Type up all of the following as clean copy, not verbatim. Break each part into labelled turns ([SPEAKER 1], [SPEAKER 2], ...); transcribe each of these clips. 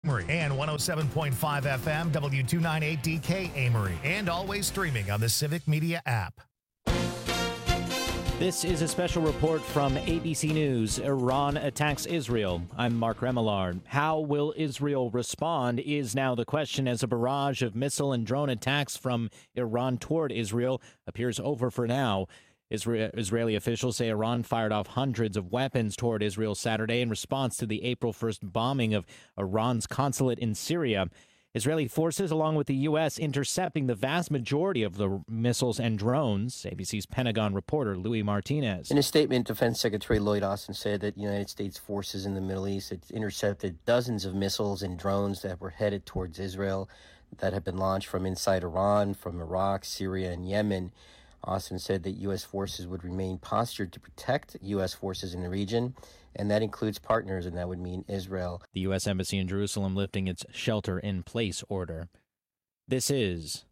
[SPEAKER 1] Amory and 107.5 FM W298DK Amory, and always streaming on the Civic Media app.
[SPEAKER 2] This is a special report from ABC News. Iran attacks Israel. I'm Mark Remillard. How will Israel respond is now the question as a barrage of missile and drone attacks from Iran toward Israel appears over for now. Israeli officials say Iran fired off hundreds of weapons toward Israel Saturday in response to the April 1st bombing of Iran's consulate in Syria. Israeli forces, along with the U.S., intercepting the vast majority of the missiles and drones. ABC's Pentagon reporter Louis Martinez.
[SPEAKER 3] In a statement, Defense Secretary Lloyd Austin said that United States forces in the Middle East had intercepted dozens of missiles and drones that were headed towards Israel that had been launched from inside Iran, from Iraq, Syria, and Yemen. Austin said that U.S. forces would remain postured to protect U.S. forces in the region, and that includes partners, and that would mean Israel.
[SPEAKER 2] The U.S. Embassy in Jerusalem lifting its shelter-in-place order. This is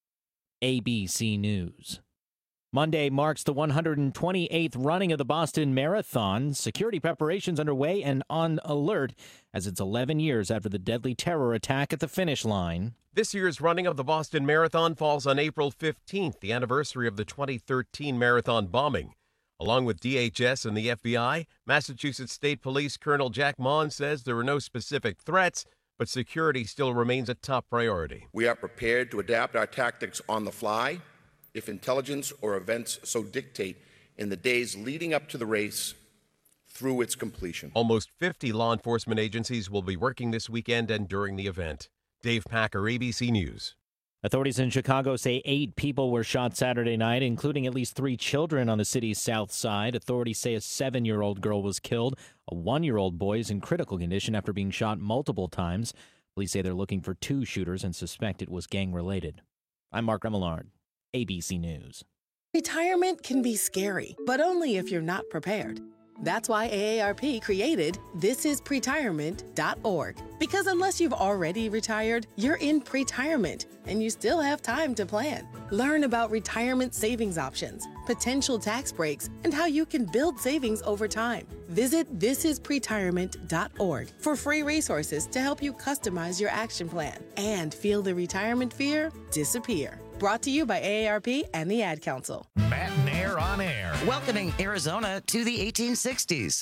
[SPEAKER 2] ABC News. Monday marks the 128th running of the Boston Marathon. Security preparations underway and on alert as it's 11 years after the deadly terror attack at the finish line.
[SPEAKER 4] This year's running of the Boston Marathon falls on April 15th, the anniversary of the 2013 marathon bombing. Along with DHS and the FBI, Massachusetts State Police Colonel Jack Maughan says there are no specific threats, but security still remains a top priority.
[SPEAKER 5] We are prepared to adapt our tactics on the fly if intelligence or events so dictate in the days leading up to the race through its completion.
[SPEAKER 4] Almost 50 law enforcement agencies will be working this weekend and during the event. Dave Packer, ABC News.
[SPEAKER 2] Authorities in Chicago say 8 people were shot Saturday night, including at least 3 children on the city's south side. Authorities say a 7-year-old girl was killed. A 1-year-old boy is in critical condition after being shot multiple times. Police say they're looking for 2 shooters and suspect it was gang-related. I'm Mark Remillard, ABC News.
[SPEAKER 6] Retirement can be scary, but only if you're not prepared. That's why AARP created thisispretirement.org. Because unless you've already retired, you're in pretirement, and you still have time to plan. Learn about retirement savings options, potential tax breaks, and how you can build savings over time. Visit thisispretirement.org for free resources to help you customize your action plan and feel the retirement fear disappear. Brought to you by AARP and the Ad Council.
[SPEAKER 1] Matt and Air on air.
[SPEAKER 7] Welcoming Arizona to the 1860s.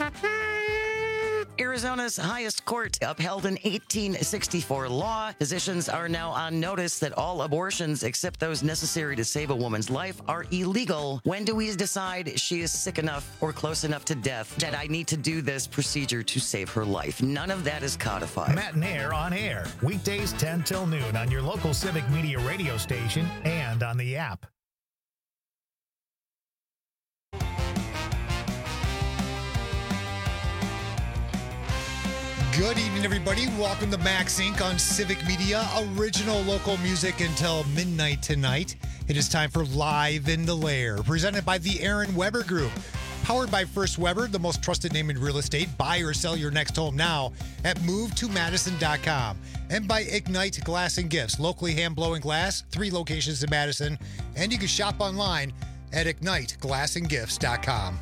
[SPEAKER 7] Arizona's highest court upheld an 1864 law. Physicians are now on notice that all abortions except those necessary to save a woman's life are illegal. When do we decide she is sick enough or close enough to death that I need to do this procedure to save her life? None of that is codified.
[SPEAKER 1] Matt and Air on air. Weekdays 10 till noon on your local Civic Media radio station and on the app.
[SPEAKER 8] Good evening, everybody. Welcome to Max Inc. on Civic Media. Original local music until midnight tonight. It is time for Live in the Lair, presented by the Aaron Weber Group. Powered by First Weber, the most trusted name in real estate. Buy or sell your next home now at movetomadison.com. And by Ignite Glass and Gifts, locally hand-blowing glass, 3 locations in Madison. And you can shop online at igniteglassandgifts.com.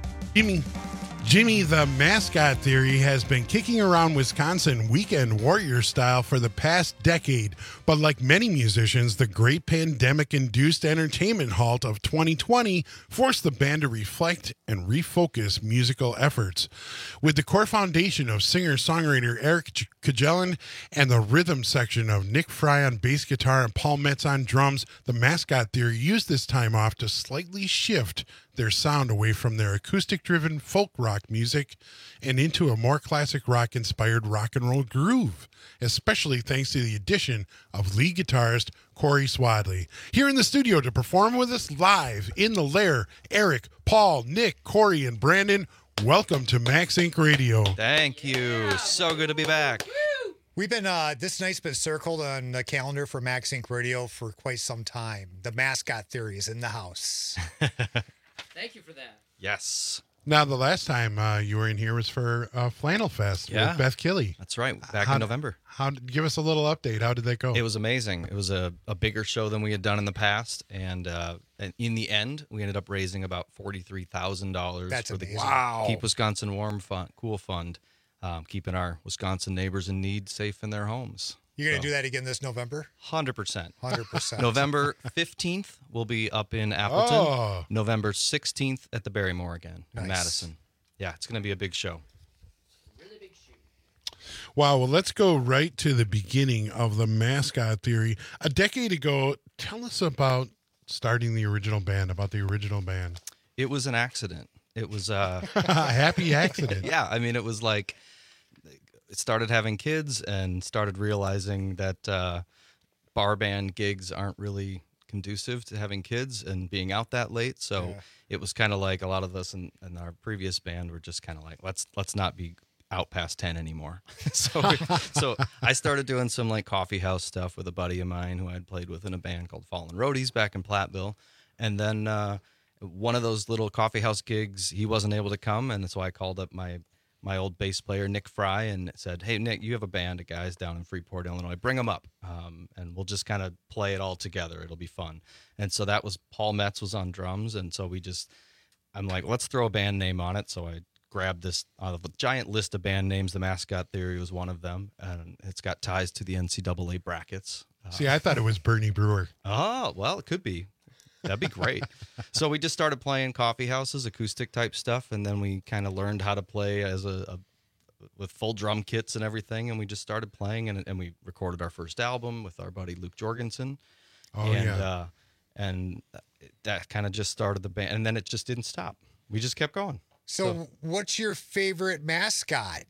[SPEAKER 9] Jimmy the Mascot Theory has been kicking around Wisconsin weekend warrior style for the past decade, but like many musicians, the great pandemic-induced entertainment halt of 2020 forced the band to reflect and refocus musical efforts. With the core foundation of singer-songwriter Eric Kajelan and the rhythm section of Nick Fry on bass guitar and Paul Metz on drums, the Mascot Theory used this time off to slightly shift their sound away from their acoustic-driven folk rock music and into a more classic rock-inspired rock and roll groove, especially thanks to the addition of lead guitarist Corey Swadley. Here in the studio to perform with us live in the Lair, Eric, Paul, Nick, Corey, and Brandon. Welcome to Max Inc. Radio.
[SPEAKER 10] Thank you. So good to be back.
[SPEAKER 8] We've been, this night's been circled on the calendar for Max Inc. Radio for quite some time. The Mascot Theory is in the house.
[SPEAKER 11] Thank you for that.
[SPEAKER 10] Yes.
[SPEAKER 9] Now, the last time you were in here was for Flannel Fest with Beth Killy.
[SPEAKER 10] That's right, back in November.
[SPEAKER 9] Give us a little update. How did that go?
[SPEAKER 10] It was amazing. It was a bigger show than we had done in the past, and in the end, we ended up raising about $43,000 for the
[SPEAKER 8] Wow.
[SPEAKER 10] Keep Wisconsin Warm Fund, Cool Fund. keeping our Wisconsin neighbors in need safe in their homes.
[SPEAKER 8] You're going to do that again this November?
[SPEAKER 10] 100%.
[SPEAKER 8] 100%.
[SPEAKER 10] November 15th, we'll be up in Appleton.
[SPEAKER 9] Oh.
[SPEAKER 10] November 16th at the Barrymore again in
[SPEAKER 8] Nice.
[SPEAKER 10] Madison. Yeah, it's going to be a big show.
[SPEAKER 9] Wow. Well, let's go right to the beginning of the mascot theory. A decade ago, tell us about starting the original band, about the original band.
[SPEAKER 10] It was an accident. It was
[SPEAKER 9] a happy accident.
[SPEAKER 10] Yeah, I mean, it was like it started having kids and started realizing that bar band gigs aren't really conducive to having kids and being out that late. So it was kind of like a lot of us in our previous band were just kind of like, let's not be out past 10 anymore. So I started doing some like coffee house stuff with a buddy of mine who I'd played with in a band called Fallen Roadies back in Platteville. And then one of those little coffee house gigs, he wasn't able to come. And so I called up my old bass player, Nick Fry, and said, hey, Nick, you have a band of guys down in Freeport, Illinois. Bring them up, and we'll just kind of play it all together. It'll be fun. And so that was Paul Metz was on drums. And so I'm like, let's throw a band name on it. So I grabbed this out of a giant list of band names. The Mascot Theory was one of them. And it's got ties to the NCAA brackets.
[SPEAKER 9] See, I thought it was Bernie Brewer.
[SPEAKER 10] Oh, well, it could be. That'd be great. So we just started playing coffee houses, acoustic type stuff, and then we kind of learned how to play as with full drum kits and everything, and we just started playing, and we recorded our first album with our buddy Luke Jorgensen. And that kind of just started the band, and then it just didn't stop. We just kept going.
[SPEAKER 8] So what's your favorite mascot?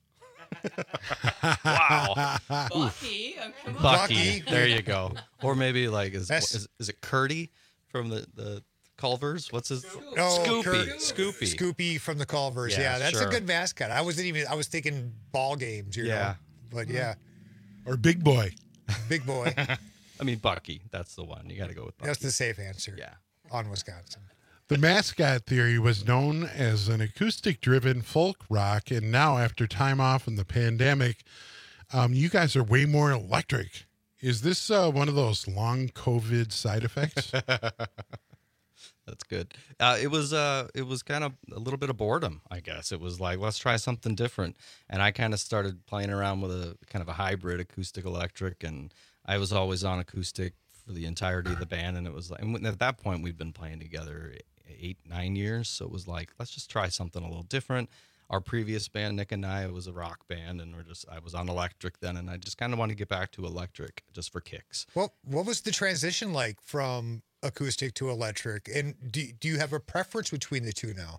[SPEAKER 10] Wow.
[SPEAKER 11] Bucky. Come on.
[SPEAKER 10] Bucky. There you go. Or maybe like is it Curdy from the Culvers? What's his? Scoopy.
[SPEAKER 8] Scoopy from the Culvers. Yeah, that's a good mascot. I was thinking ball games. You know? But yeah.
[SPEAKER 9] Or Big Boy.
[SPEAKER 8] Big Boy.
[SPEAKER 10] I mean Bucky. That's the one. You got to go with Bucky.
[SPEAKER 8] That's the safe answer.
[SPEAKER 10] Yeah.
[SPEAKER 8] On Wisconsin.
[SPEAKER 9] The Mascot Theory was known as an acoustic-driven folk rock, and now after time off in the pandemic, you guys are way more electric. Is this one of those long COVID side effects?
[SPEAKER 10] That's good. It was kind of a little bit of boredom, I guess. It was like, let's try something different. And I kind of started playing around with a kind of a hybrid acoustic electric, and I was always on acoustic for the entirety of the band. And it was like, and at that point, we've been playing together 8-9 years. So it was like, let's just try something a little different. Our previous band, Nick and I, was a rock band, and I was on electric then, and I just kind of wanted to get back to electric just for kicks.
[SPEAKER 8] Well, what was the transition like from acoustic to electric? And do you have a preference between the two now?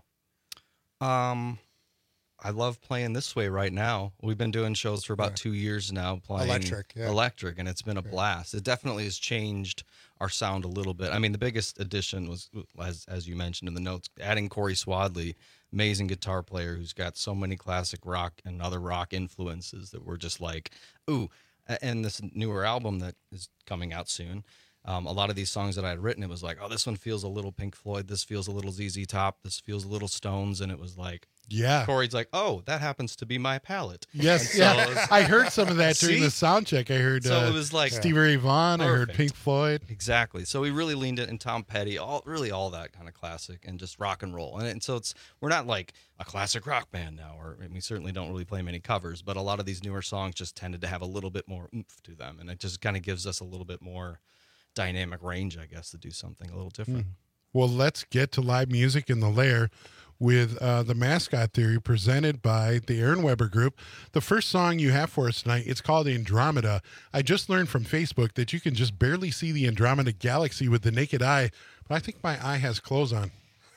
[SPEAKER 10] I love playing this way right now. We've been doing shows for about 2 years now, playing electric, and it's been a blast. It definitely has changed our sound a little bit. I mean, the biggest addition was, as you mentioned in the notes, adding Corey Swadley, amazing guitar player who's got so many classic rock and other rock influences that we're just like, ooh. And this newer album that is coming out soon, a lot of these songs that I had written, it was like, oh, this one feels a little Pink Floyd, this feels a little ZZ Top, this feels a little Stones, and it was like,
[SPEAKER 9] yeah.
[SPEAKER 10] Corey's like, oh, that happens to be my palette.
[SPEAKER 9] Yes, so yeah. I heard some of that during the sound check. I heard
[SPEAKER 10] so it was like
[SPEAKER 9] Stevie Ray Vaughan. Perfect. I heard Pink Floyd.
[SPEAKER 10] Exactly. So we really leaned it, and Tom Petty, all that kind of classic and just rock and roll. And so we're not like a classic rock band now, or we certainly don't really play many covers, but a lot of these newer songs just tended to have a little bit more oomph to them, and it just kind of gives us a little bit more dynamic range, I guess, to do something a little different.
[SPEAKER 9] Well, let's get to live music in the Lair with the Mascot Theory presented by the Aaron Weber Group. The first song you have for us tonight, it's called Andromeda. I just learned from Facebook that you can just barely see the Andromeda Galaxy with the naked eye, but I think my eye has clothes on.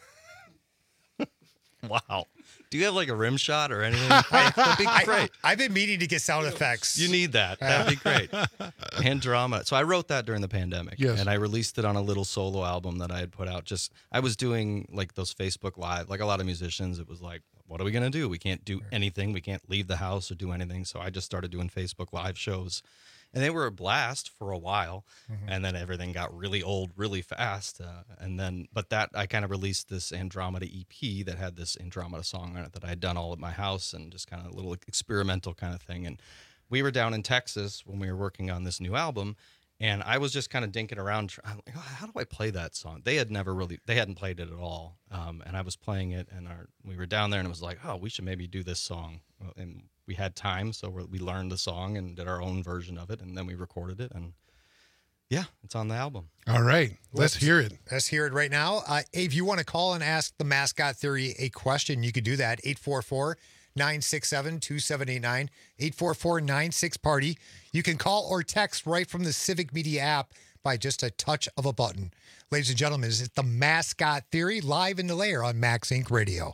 [SPEAKER 10] Wow. Do you have like a rim shot or anything? That'd be great.
[SPEAKER 8] I've been meaning to get sound effects.
[SPEAKER 10] You need that. That'd be great. Andromeda. So I wrote that during the pandemic.
[SPEAKER 9] Yes.
[SPEAKER 10] And I released it on a little solo album that I had put out. I was doing like those Facebook Live, like a lot of musicians. It was like, what are we going to do? We can't do anything. We can't leave the house or do anything. So I just started doing Facebook Live shows. And they were a blast for a while, and then everything got really old really fast. But I kind of released this Andromeda EP that had this Andromeda song on it that I had done all at my house, and just kind of a little experimental kind of thing. And we were down in Texas when we were working on this new album, and I was just kind of dinking around. I'm like, how do I play that song? They hadn't played it at all, and I was playing it, and we were down there, and it was like, oh, we should maybe do this song. And we had time, so we learned the song and did our own version of it, and then we recorded it, and yeah, it's on the album.
[SPEAKER 9] All right, let's hear it.
[SPEAKER 8] Let's hear it right now. If you want to call and ask the Mascot Theory a question, you could do that. 844-967-2789, 844-96-PARTY. You can call or text right from the Civic Media app by just a touch of a button. Ladies and gentlemen, it's the Mascot Theory live in the lair on Max Inc. Radio.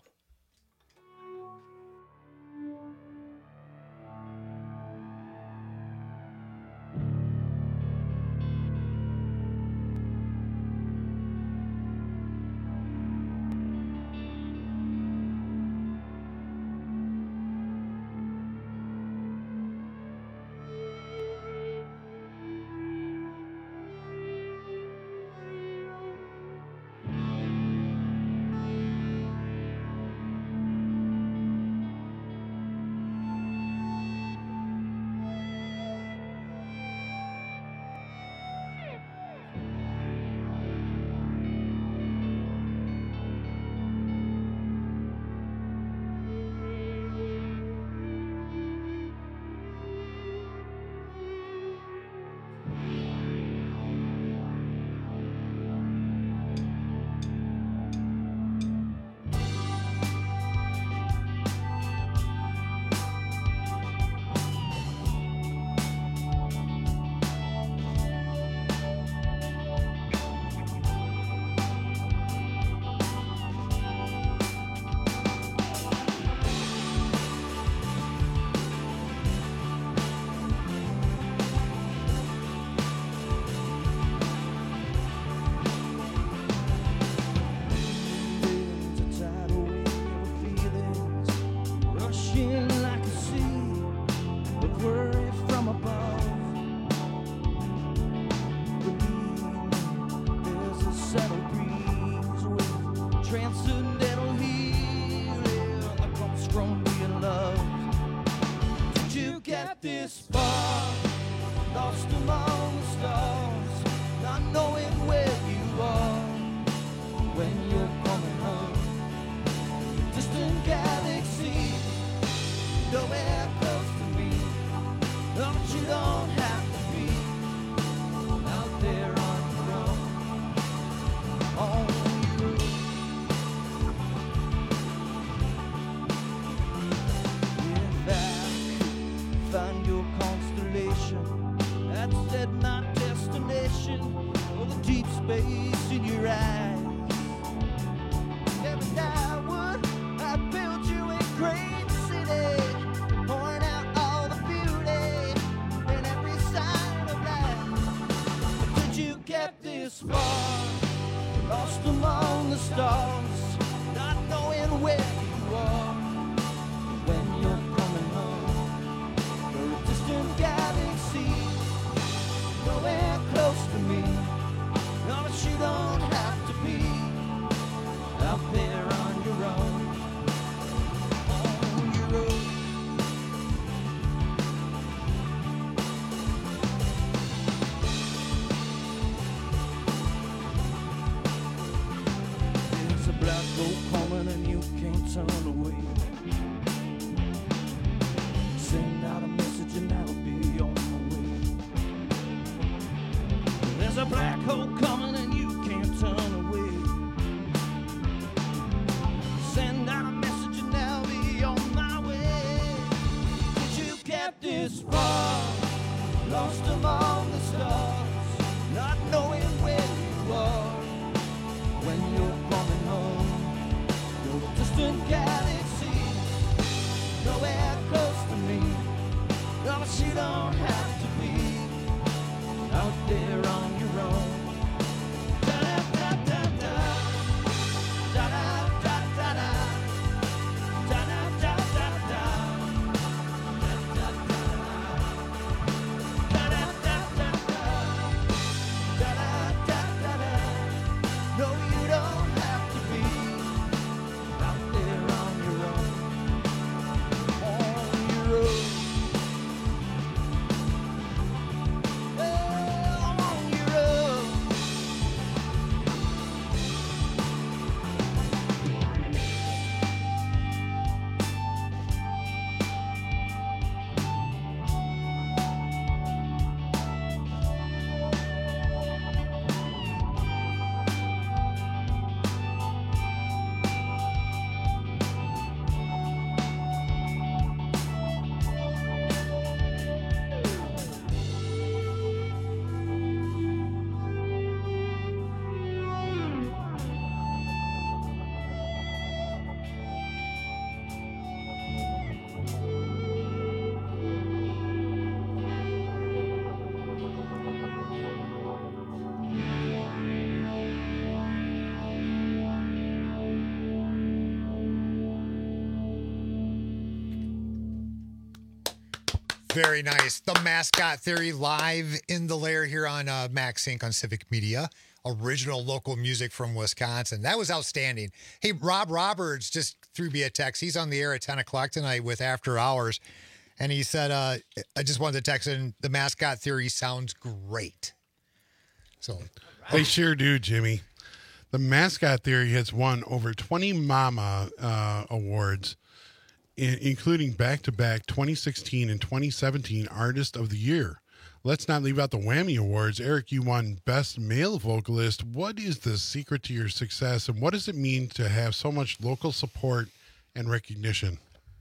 [SPEAKER 8] Very nice. The Mascot Theory live in the lair here on Max Inc. on Civic Media. Original local music from Wisconsin. That was outstanding. Hey, Rob Roberts just threw me a text. He's on the air at 10 o'clock tonight with After Hours. And he said, I just wanted to text in, the Mascot Theory sounds great. So
[SPEAKER 9] They sure do, Jimmy. The Mascot Theory has won over 20 Mama awards, including back-to-back 2016 and 2017 Artist of the Year. Let's not leave out the Whammy Awards. Eric, you won Best Male Vocalist. What is the secret to your success, and what does it mean to have so much local support and recognition?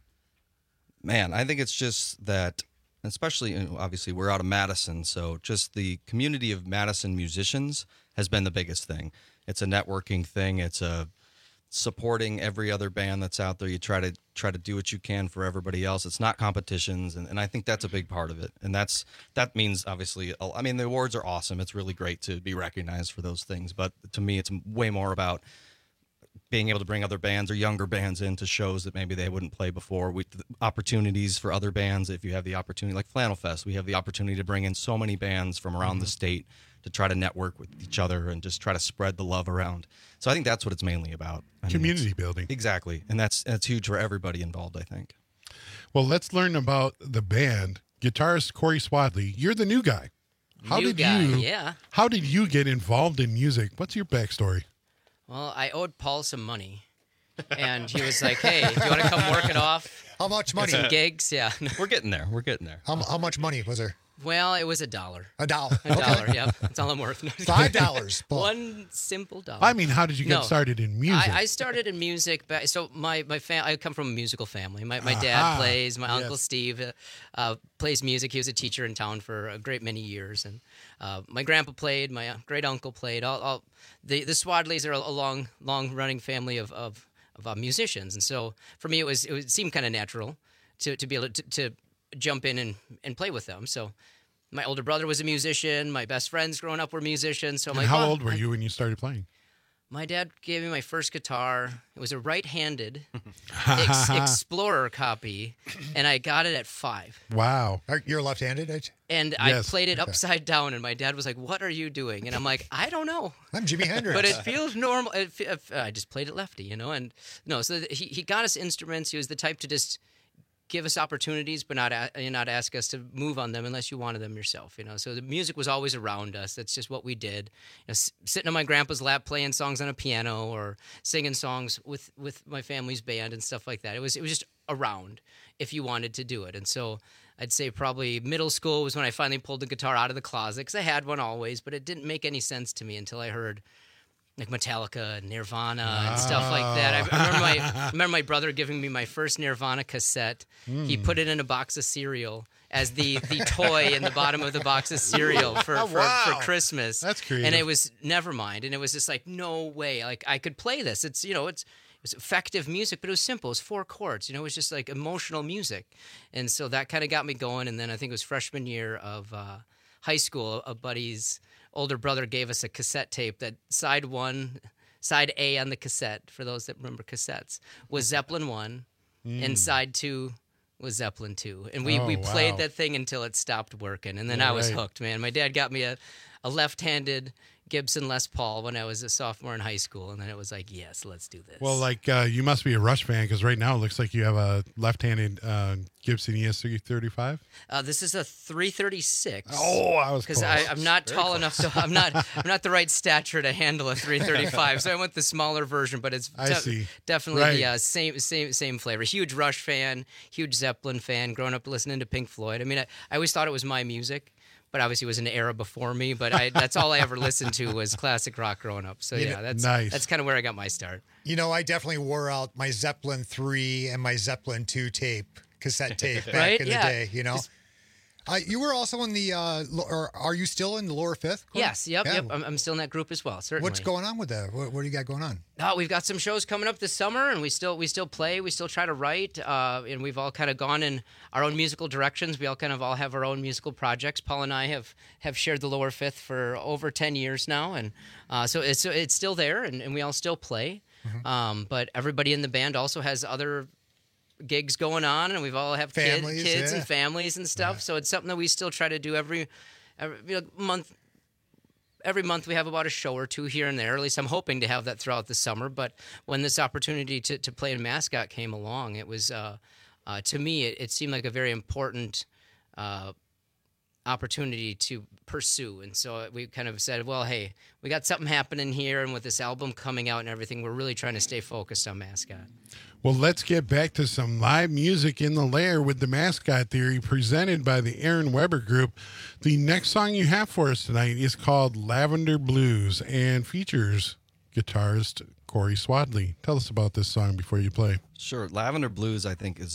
[SPEAKER 10] Man, I think it's just that, especially, obviously, we're out of Madison, so just the community of Madison musicians has been the biggest thing. It's a networking thing. It's a supporting every other band that's out there. You try to do what you can for everybody else. It's not competitions, and I think that's a big part of it. And that means, obviously, I mean, the awards are awesome. It's really great to be recognized for those things. But to me, it's way more about being able to bring other bands or younger bands into shows that maybe they wouldn't play before. Opportunities for other bands, if you have the opportunity, like Flannel Fest, we have the opportunity to bring in so many bands from around the state to try to network with each other and just try to spread the love around. So I think that's what it's mainly about.
[SPEAKER 9] Community building.
[SPEAKER 10] Exactly. And that's huge for everybody involved, I think.
[SPEAKER 9] Well, let's learn about the band. Guitarist Corey Swadley, you're the new guy. How did you get involved in music? What's your backstory?
[SPEAKER 11] Well, I owed Paul some money. And he was like, hey, do you want to come work it off?
[SPEAKER 8] How much money?
[SPEAKER 11] Some gigs, yeah.
[SPEAKER 10] We're getting there.
[SPEAKER 8] How much money was there?
[SPEAKER 11] Well, it was $1.
[SPEAKER 8] $1.
[SPEAKER 11] $1, yep. That's all I'm worth. No,
[SPEAKER 8] $5.
[SPEAKER 11] One simple dollar.
[SPEAKER 9] I mean, how did you get started in music?
[SPEAKER 11] I started in music. So I come from a musical family. My dad plays. My uncle Steve plays music. He was a teacher in town for a great many years. And my grandpa played. My great uncle played. The Swadleys are a long running family of musicians. And so for me, it seemed kind of natural to be able to jump in and play with them. So my older brother was a musician. My best friends growing up were musicians. So I'm like,
[SPEAKER 9] how old were you when you started playing?
[SPEAKER 11] My dad gave me my first guitar. It was a right-handed Explorer copy, and I got it at 5.
[SPEAKER 9] Wow.
[SPEAKER 8] You're left-handed?
[SPEAKER 11] And I played it upside down, and my dad was like, what are you doing? And I'm like, I don't know.
[SPEAKER 8] I'm Jimi Hendrix.
[SPEAKER 11] But it feels normal. I just played it lefty, And so he got us instruments. He was the type to just give us opportunities, but not ask us to move on them unless you wanted them yourself. So the music was always around us. That's just what we did. Sitting on my grandpa's lap, playing songs on a piano, or singing songs with my family's band and stuff like that. It was just around if you wanted to do it. And so I'd say probably middle school was when I finally pulled the guitar out of the closet, because I had one always, but it didn't make any sense to me until I heard like Metallica and Nirvana and stuff like that. I remember my brother giving me my first Nirvana cassette. He put it in a box of cereal as the toy in the bottom of the box of cereal for Christmas.
[SPEAKER 9] That's creative.
[SPEAKER 11] And it was Nevermind, and it was just like, no way, like I could play this. It was effective music, but it was simple. It was 4 chords. It was just like emotional music. And so that kind of got me going. And then I think it was freshman year of high school, a buddy's older brother gave us a cassette tape that side A on the cassette, for those that remember cassettes, was Zeppelin 1, and side 2 was Zeppelin 2. And we played that thing until it stopped working, and then I was hooked, man. My dad got me a left-handed Gibson Les Paul when I was a sophomore in high school, and then it was like, yes, let's do this.
[SPEAKER 9] Well, you must be a Rush fan, because right now it looks like you have a left-handed Gibson ES335.
[SPEAKER 11] This is a 336.
[SPEAKER 9] Oh, I was
[SPEAKER 11] because I'm not tall enough, so I'm not the right stature to handle a 335. So I went the smaller version, but it's definitely the same flavor. Huge Rush fan, huge Zeppelin fan. Growing up listening to Pink Floyd. I mean, I always thought it was my music. But obviously it was an era before me, but that's all I ever listened to was classic rock growing up. So that's kind of where I got my start.
[SPEAKER 8] I definitely wore out my Zeppelin 3 and my Zeppelin 2 cassette tape back in the day, You were also in the, or are you still in the Lower Fifth?
[SPEAKER 11] Yes, yep. I'm still in that group as well, certainly.
[SPEAKER 8] What's going on with that? What do you got going on?
[SPEAKER 11] We've got some shows coming up this summer, and we still play. We still try to write, and we've all kind of gone in our own musical directions. We all have our own musical projects. Paul and I have shared the Lower Fifth for over 10 years now, and so it's still there, and we all still play. Mm-hmm. But everybody in the band also has other gigs going on, and we've all have
[SPEAKER 8] Families,
[SPEAKER 11] kids
[SPEAKER 8] yeah.
[SPEAKER 11] and families and stuff. So it's something that we still try to do every month. Every month we have about a show or two here and there. At least I'm hoping to have that throughout the summer. But when this opportunity to play in Mascot came along, it was, to me, it seemed like a very important opportunity to pursue. And so we kind of said, well, hey, we got something happening here. And with this album coming out and everything, we're really trying to stay focused on Mascot.
[SPEAKER 9] Well, let's get back to some live music in the lair with the Mascot Theory presented by the Aaron Weber Group. The next song you have for us tonight is called Lavender Blues and features guitarist Corey Swadley. Tell us about this song before you play.
[SPEAKER 10] Sure. Lavender Blues, I think,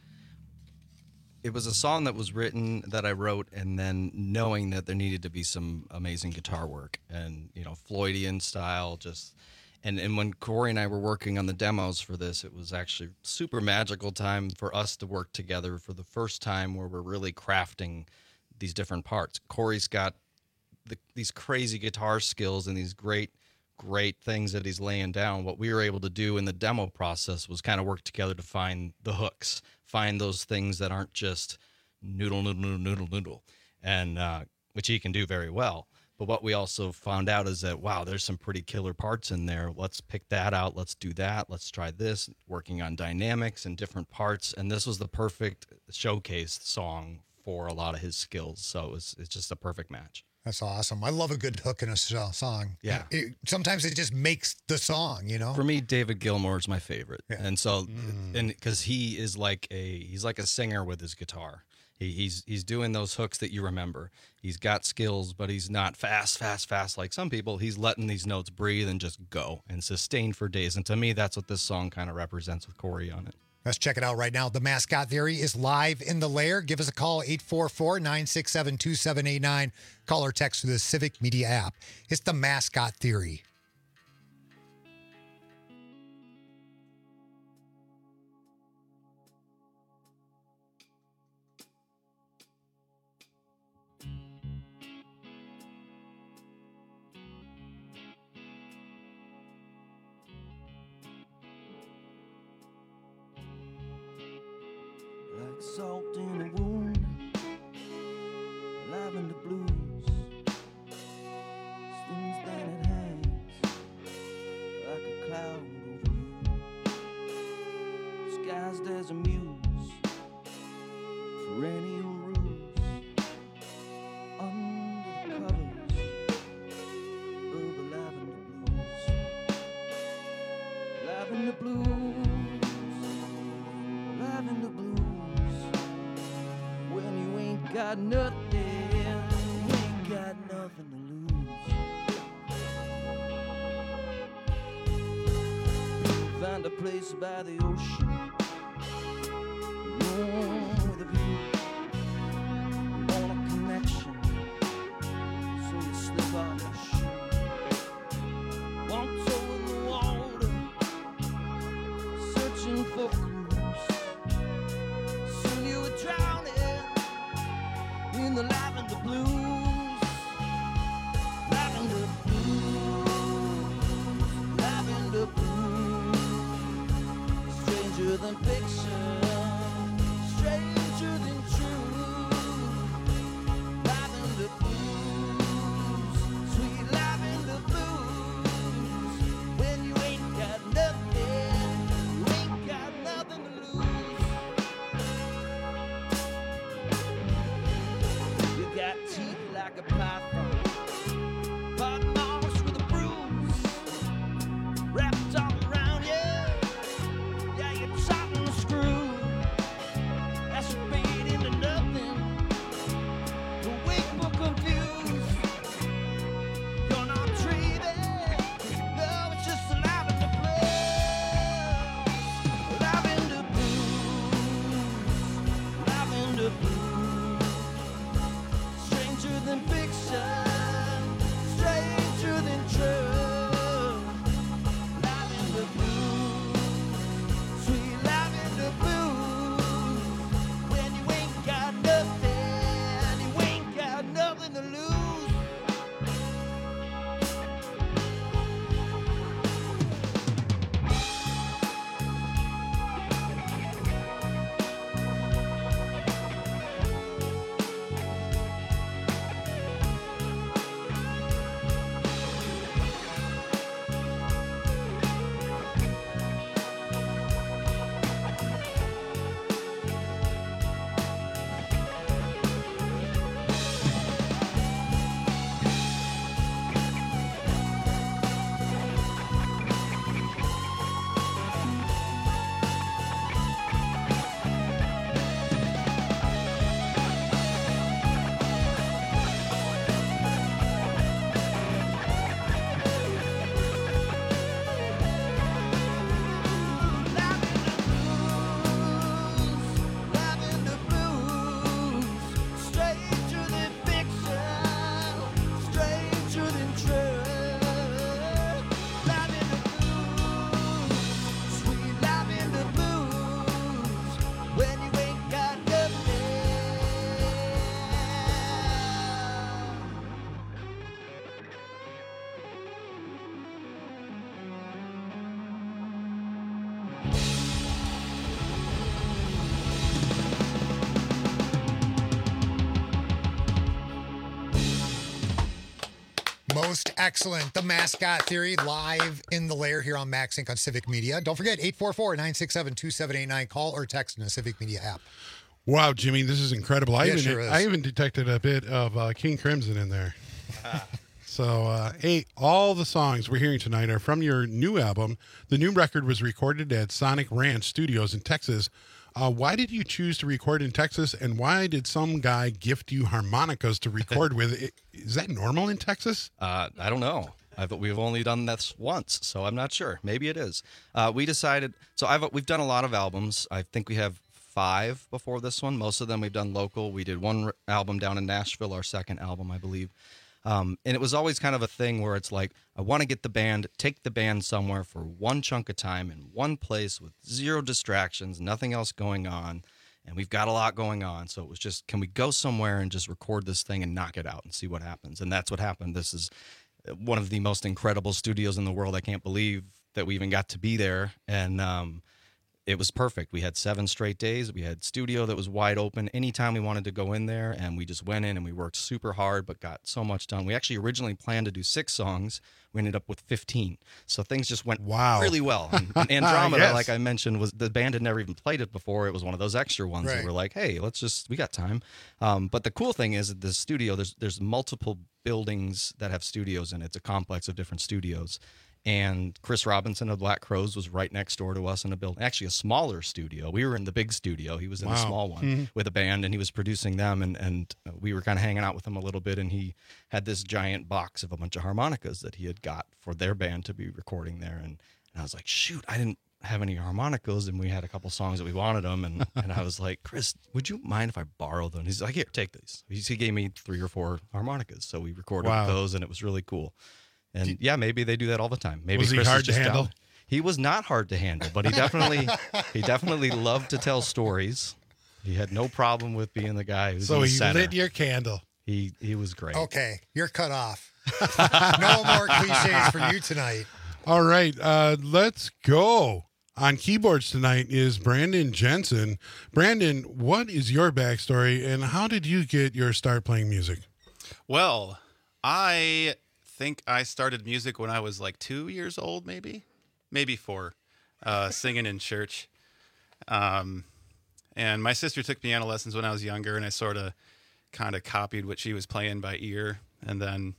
[SPEAKER 10] it was a song that was written that I wrote, and then knowing that there needed to be some amazing guitar work and, Floydian style, and when Corey and I were working on the demos for this, it was actually super magical time for us to work together for the first time where we're really crafting these different parts. Corey's got these crazy guitar skills and these great things that he's laying down. What we were able to do in the demo process was kind of work together to find the hooks, find those things that aren't just noodle, noodle, noodle, noodle, and which he can do very well. But what we also found out is that, wow, there's some pretty killer parts in there. Let's pick that out. Let's do that. Let's try this, working on dynamics and different parts. And this was the perfect showcase song for a lot of his skills. So it's just a perfect match.
[SPEAKER 8] That's awesome. I love a good hook in a song.
[SPEAKER 10] Yeah.
[SPEAKER 8] Sometimes it just makes the song,
[SPEAKER 10] For me, David Gilmour is my favorite.
[SPEAKER 8] Yeah.
[SPEAKER 10] And so, and because he is he's like a singer with his guitar. He's doing those hooks that you remember. He's got skills, but he's not fast like some people. He's letting these notes breathe and just go and sustain for days. And to me, that's what this song kind of represents with Corey on it.
[SPEAKER 8] Let's check it out right now. The Mascot Theory is live in the lair. Give us a call, 844-967-2789. Call or text through the Civic Media app. It's the Mascot Theory.
[SPEAKER 12] Like salt in a wound, lavender blues, stings that it hangs like a cloud over you. Disguised as a muse, perennial ruse, under the covers of the lavender blues. Lavender blues, lavender blues. When you ain't got nothing, you ain't got nothing to lose. Find a place by the ocean, room with a view. You want a connection, so you slip off your shoe. Want toe in the water, searching for clues. Soon you were drowning in the lavender blues, lavender blues, lavender blues. Stranger than fiction, stranger than truth. Lavender blues, sweet lavender blues. When you ain't got nothing, you ain't got nothing to lose. You got teeth like a python, bottom-moss with a bruise wrapped all around you. Yeah, you're tight and screwed. That's your bait into nothing. The weak but confused. You're not dreaming. No, it's just a lavender blues. Lavender blues. Lavender blues. Stranger than fiction.
[SPEAKER 8] Most excellent. The Mascot Theory live in the lair here on MaxSync on Civic Media. Don't forget, 844-967-2789. Call or text in the Civic Media app.
[SPEAKER 9] Wow, Jimmy, this is incredible.
[SPEAKER 8] Sure is.
[SPEAKER 9] I even detected a bit of King Crimson in there. So, all the songs we're hearing tonight are from your new album. The new record was recorded at Sonic Ranch Studios in Texas. Why did you choose to record in Texas, and why did some guy gift you harmonicas to record with? Is that normal in Texas?
[SPEAKER 10] I don't know. We've only done this once, so I'm not sure. Maybe it is. We decided. So we've done a lot of albums. I think we have 5 before this one. Most of them we've done local. We did one album down in Nashville, our second album, I believe. And it was always kind of a thing where it's like, I want to take the band somewhere for one chunk of time in one place with 0 distractions, nothing else going on. And we've got a lot going on. So it was just, can we go somewhere and just record this thing and knock it out and see what happens? And that's what happened. This is one of the most incredible studios in the world. I can't believe that we even got to be there. And it was perfect. We had 7 straight days. We had studio that was wide open anytime we wanted to go in there, and we just went in and we worked super hard, but got so much done. We actually originally planned to do 6 songs. We ended up with 15. So things just went really well. And Andromeda,
[SPEAKER 9] Yes.
[SPEAKER 10] like I mentioned, was the band had never even played it before. It was one of those extra ones that
[SPEAKER 8] Right.
[SPEAKER 10] were like, hey, we got time. But the cool thing is that the studio, there's multiple buildings that have studios in it. It's a complex of different studios. And Chris Robinson of Black Crowes was right next door to us in a building, actually a smaller studio. We were in the big studio. He was in the small one with a band, and he was producing them. And we were kind of hanging out with him a little bit. And he had this giant box of a bunch of harmonicas that he had got for their band to be recording there. And I was like, shoot, I didn't have any harmonicas. And we had a couple songs that we wanted them. And I was like, Chris, would you mind if I borrow them? He's like, here, take these. He gave me 3 or 4 harmonicas. So we recorded those, and it was really cool. And yeah, maybe they do that all the time. Maybe
[SPEAKER 9] Was he
[SPEAKER 10] Chris is
[SPEAKER 9] hard to
[SPEAKER 10] just
[SPEAKER 9] handle?
[SPEAKER 10] down. He was not hard to handle, but he definitely loved to tell stories. He had no problem with being the guy who's in
[SPEAKER 9] So
[SPEAKER 10] the
[SPEAKER 9] he
[SPEAKER 10] center.
[SPEAKER 9] lit your candle.
[SPEAKER 10] He was great.
[SPEAKER 8] Okay, you're cut off. No more cliches for you tonight.
[SPEAKER 9] All right, let's go. On keyboards tonight is Brandon Jensen. Brandon, what is your backstory, and how did you get your start playing music?
[SPEAKER 13] Well, I think I started music when I was like 2 years old, maybe 4, singing in church. And my sister took piano lessons when I was younger, and I sort of kind of copied what she was playing by ear. And then,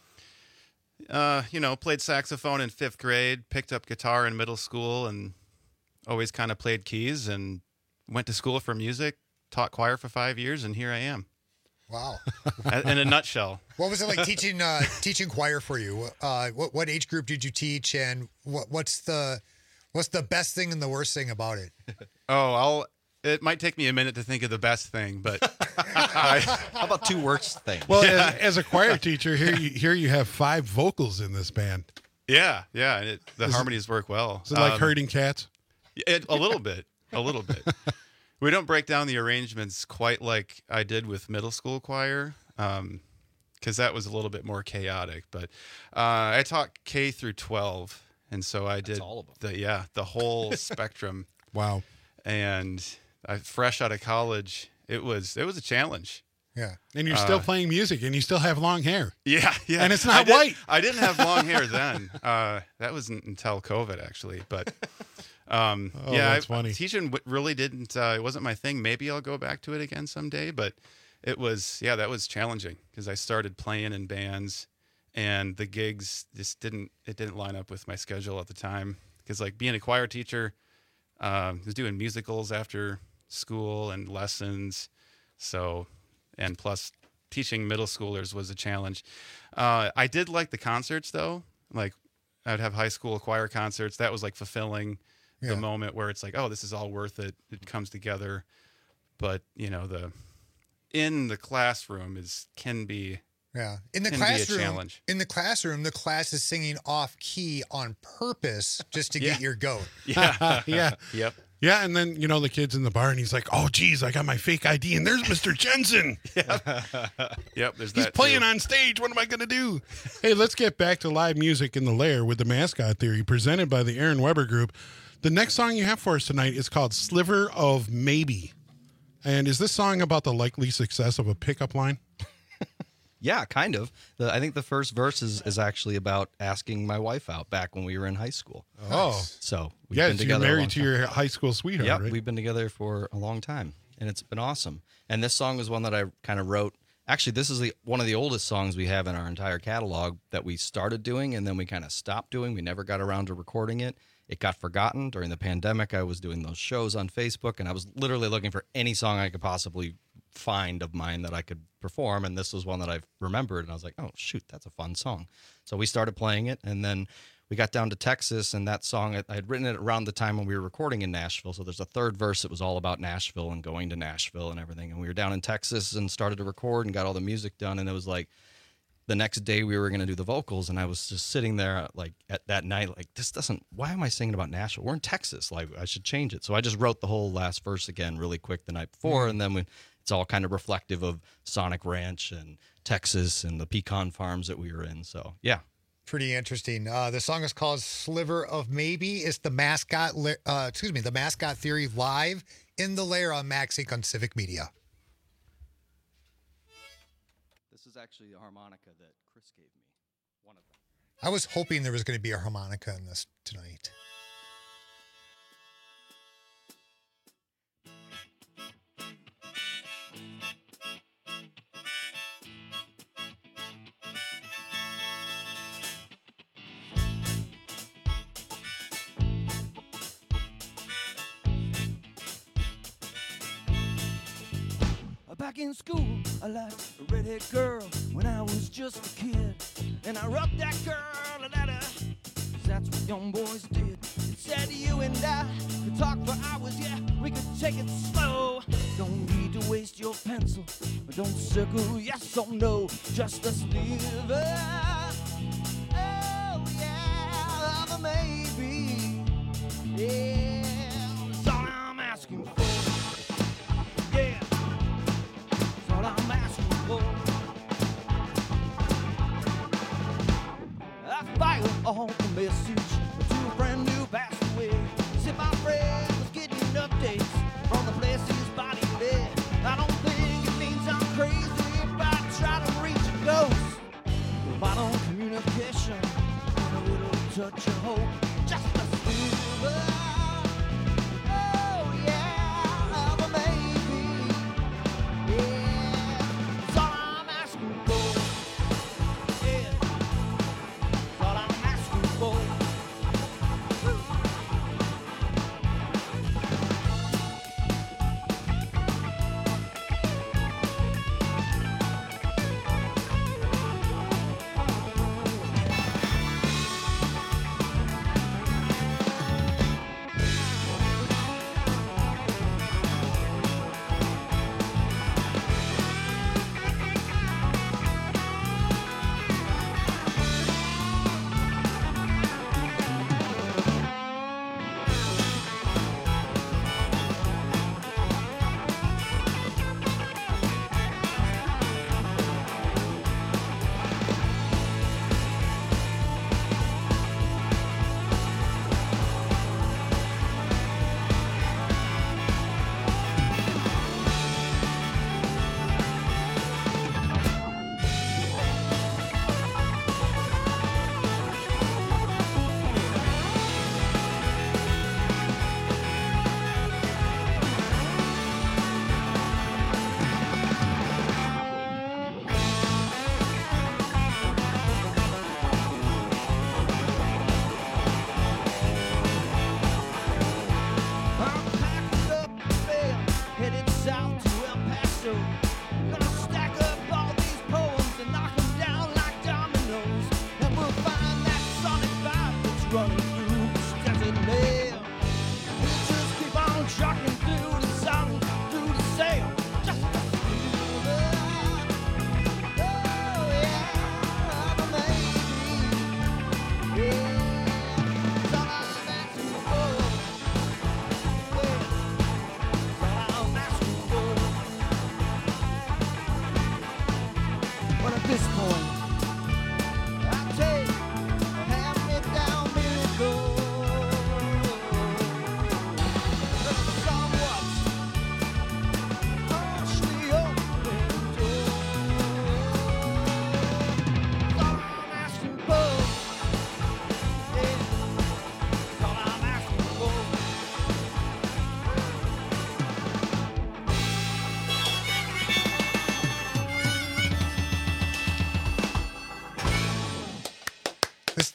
[SPEAKER 13] played saxophone in 5th grade, picked up guitar in middle school, and always kind of played keys, and went to school for music, taught choir for 5 years, and here I am.
[SPEAKER 8] Wow.
[SPEAKER 13] In a nutshell.
[SPEAKER 8] What was it like teaching choir for you? What age group did you teach, and what's the best thing and the worst thing about it?
[SPEAKER 13] It might take me a minute to think of the best thing, but
[SPEAKER 10] How about 2 worst things?
[SPEAKER 9] Well, as a choir teacher, here you have 5 vocals in this band.
[SPEAKER 13] yeah, the harmonies work well.
[SPEAKER 9] Is it like herding cats?
[SPEAKER 13] A little bit. We don't break down the arrangements quite like I did with middle school choir, because that was a little bit more chaotic. But I taught K through 12, and so I did
[SPEAKER 10] all of them.
[SPEAKER 13] the whole spectrum.
[SPEAKER 9] Wow.
[SPEAKER 13] And fresh out of college, it was a challenge.
[SPEAKER 8] Yeah.
[SPEAKER 9] And you're still playing music, and you still have long hair.
[SPEAKER 13] Yeah.
[SPEAKER 9] And it's not white.
[SPEAKER 13] I didn't have long hair then. That wasn't until COVID, actually. But
[SPEAKER 9] that's funny.
[SPEAKER 13] Teaching really didn't. It wasn't my thing. Maybe I'll go back to it again someday. But it was, that was challenging because I started playing in bands, and the gigs just didn't line up with my schedule at the time. Because like being a choir teacher, I was doing musicals after school and lessons, and plus teaching middle schoolers was a challenge. I did like the concerts though. Like I'd have high school choir concerts. That was like fulfilling the moment where it's like, oh, this is all worth it. It comes together. But in the classroom can be
[SPEAKER 8] in the
[SPEAKER 13] be a
[SPEAKER 8] classroom.
[SPEAKER 13] challenge.
[SPEAKER 8] In the classroom, the class is singing off key on purpose just to get your goat.
[SPEAKER 13] Yeah.
[SPEAKER 9] Yeah.
[SPEAKER 13] Yep.
[SPEAKER 9] Yeah, and then, the kid's in the bar, and he's like, oh, geez, I got my fake ID, and there's Mr. Jensen.
[SPEAKER 13] Yep. There's
[SPEAKER 9] He's
[SPEAKER 13] that
[SPEAKER 9] playing
[SPEAKER 13] too.
[SPEAKER 9] on stage. What am I going to do? Hey, let's get back to live music in the lair with the Mascot Theory, presented by the Aaron Weber Group. The next song you have for us tonight is called Sliver of Maybe. And is this song about the likely success of a pickup line?
[SPEAKER 10] Yeah, kind of. I think the first verse is actually about asking my wife out back when we were in high school.
[SPEAKER 9] Oh.
[SPEAKER 10] So we've
[SPEAKER 9] yes,
[SPEAKER 10] been together
[SPEAKER 9] you're
[SPEAKER 10] a long
[SPEAKER 9] married to
[SPEAKER 10] time.
[SPEAKER 9] your high school sweetheart,
[SPEAKER 10] Yep,
[SPEAKER 9] right?
[SPEAKER 10] we've been together for a long time, and it's been awesome. And this song is one that I kind of wrote. Actually, this is one of the oldest songs we have in our entire catalog that we started doing, and then we kind of stopped doing. We never got around to recording it. It got forgotten. During the pandemic, I was doing those shows on Facebook, and I was literally looking for any song I could possibly find of mine that I could perform, and this was one that I've remembered, and I was like, oh, shoot, that's a fun song. So we started playing it, and then we got down to Texas, and that song, I had written it around the time when we were recording in Nashville, so there's a third verse that was all about Nashville and going to Nashville and everything, and we were down in Texas and started to record and got all the music done, and it was like the next day we were going to do the vocals, and I was just sitting there like at that night, like, why am I singing about Nashville? We're in Texas, like I should change it. So I just wrote the whole last verse again really quick the night before, and then it's all kind of reflective of Sonic Ranch and Texas and the pecan farms that we were in. So yeah.
[SPEAKER 8] Pretty interesting. The song is called Sliver of Maybe. It's the Mascot Theory live in the Lair on Max Inc. on Civic Media.
[SPEAKER 10] This is actually the harmonica that Chris gave me, one of them.
[SPEAKER 8] I was hoping there was going to be a harmonica in this tonight.
[SPEAKER 12] Back in school, I liked a redhead girl when I was just a kid. And I wrote that girl a letter, 'cause that's what young boys did. It said you and I could talk for hours, yeah, we could take it slow. Don't need to waste your pencil, don't circle yes or no, just a sliver. Oh yeah, of a maybe. Yeah, that's all I'm asking for. Yeah. All I'm asking for. I fired all the message to a friend who passed away. Said my friend was getting updates from the place his body lay. I don't think it means I'm crazy if I try to reach a ghost. Bottom communication, a little touch of hope, just a sliver. Oh yeah, of a maybe. Yeah.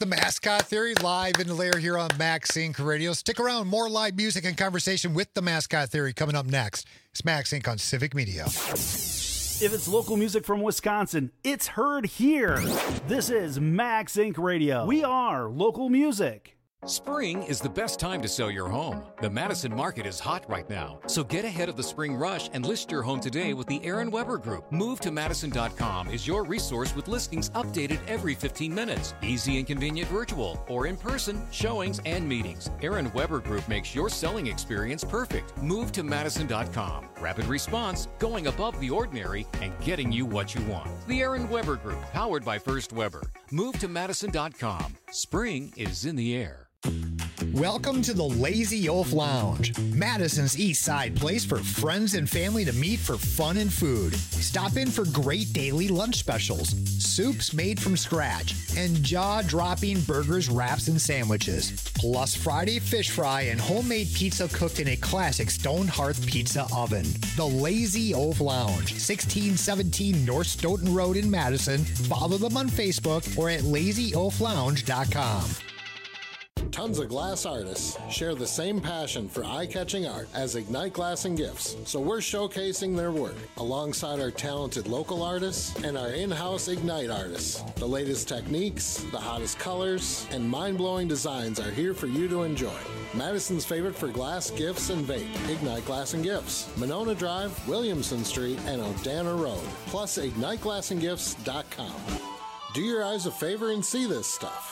[SPEAKER 8] The Mascot Theory, live in the lair here on Max Inc. Radio. Stick around. More live music and conversation with The Mascot Theory coming up next. It's Max Inc. on Civic Media.
[SPEAKER 14] If it's local music from Wisconsin, it's heard here. This is Max Inc. Radio. We are local music.
[SPEAKER 15] Spring is the best time to sell your home. The Madison market is hot right now, so get ahead of the spring rush and list your home today with the Aaron Weber Group. MoveToMadison.com is your resource with listings updated every 15 minutes. Easy and convenient virtual or in-person showings and meetings. Aaron Weber Group makes your selling experience perfect. MoveToMadison.com. Rapid response, going above the ordinary, and getting you what you want. The Aaron Weber Group, powered by First Weber. MoveToMadison.com. Spring is in the air.
[SPEAKER 8] Welcome to the Lazy Oaf Lounge, Madison's East Side place for friends and family to meet for fun and food. Stop in for great daily lunch specials, soups made from scratch, and jaw-dropping burgers, wraps, and sandwiches. Plus Friday fish fry and homemade pizza cooked in a classic stone hearth pizza oven. The Lazy Oaf Lounge, 1617 North Stoughton Road in Madison. Follow them on Facebook or at lazyoaflounge.com.
[SPEAKER 16] Tons of glass artists share the same passion for eye-catching art as Ignite Glass and Gifts, so we're showcasing their work alongside our talented local artists and our in-house Ignite artists. The latest techniques, the hottest colors, and mind-blowing designs are here for you to enjoy. Madison's favorite for glass, gifts, and vape, Ignite Glass and Gifts, Monona Drive, Williamson Street, and Odana Road, plus IgniteGlassandGifts.com. Do your eyes a favor and see this stuff.